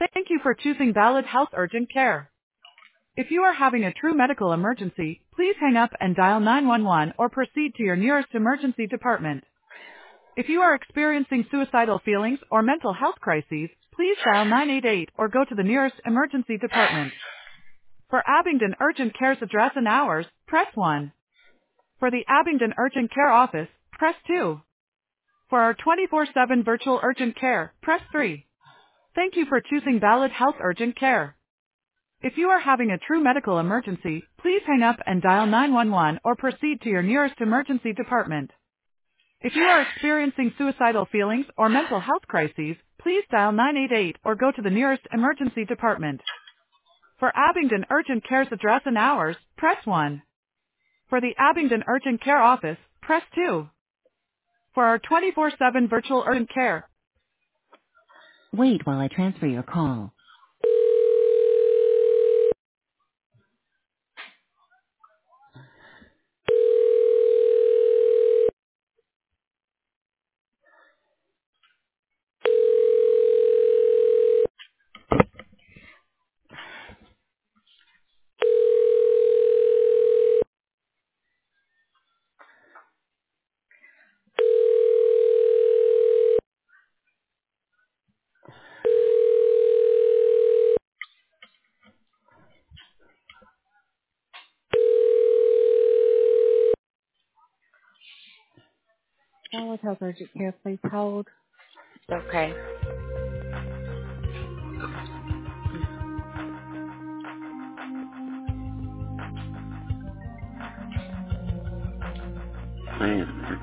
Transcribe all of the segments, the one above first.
Thank you for choosing Valid Health Urgent Care. If you are having a true medical emergency, please hang up and dial 911 or proceed to your nearest emergency department. If you are experiencing suicidal feelings or mental health crises, please dial 988 or go to the nearest emergency department. For Abingdon Urgent Care's address and hours, press 1. For the Abingdon Urgent Care office, press 2. For our 24/7 virtual urgent care, press 3. Thank you for choosing Valid Health Urgent Care. If you are having a true medical emergency, please hang up and dial 911 or proceed to your nearest emergency department. If you are experiencing suicidal feelings or mental health crises, please dial 988 or go to the nearest emergency department. For Abingdon Urgent Care's address and hours, press 1. For the Abingdon Urgent Care office, press 2. For our 24/7 virtual urgent care. Wait while I transfer your call. Valid Health Urgent Care, please hold. Okay. Man.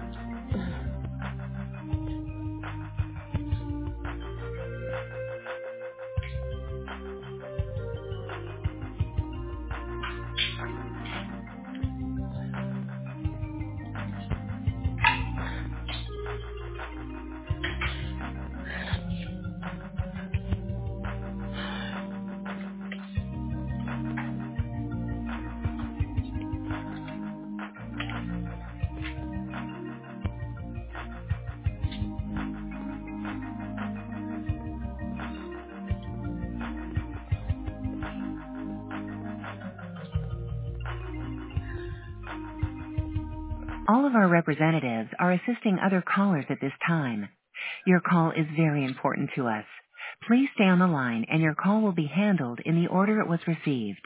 All of our representatives are assisting other callers at this time. Your call is very important to us. Please stay on the line and your call will be handled in the order it was received.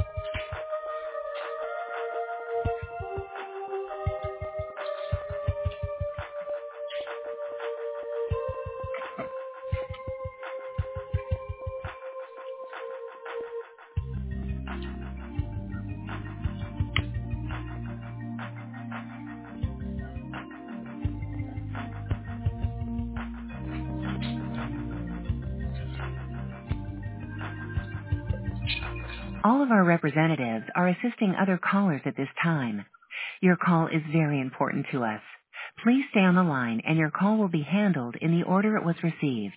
All of our representatives are assisting other callers at this time. Your call is very important to us. Please stay on the line and your call will be handled in the order it was received.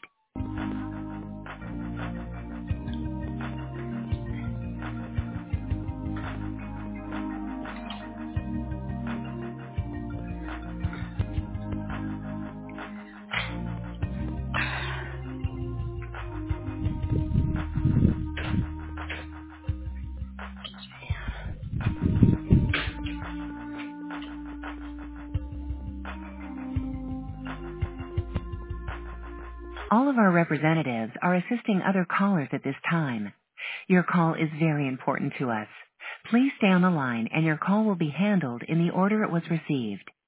All of our representatives are assisting other callers at this time. Your call is very important to us. Please stay on the line and your call will be handled in the order it was received.